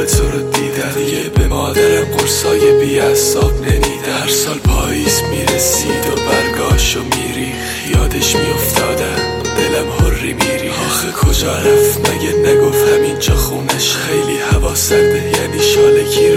خواب تو رو دیدم دیگه به مادرم قرصای بی اعصاب نمیدم. هر سال پاییز میرسید و برگاشو میری یادش میافتادم دلم هری میری. آخه کجا رفت مگه نگفت همینجا خونش؟ خیلی هوا سرده یعنی شالکی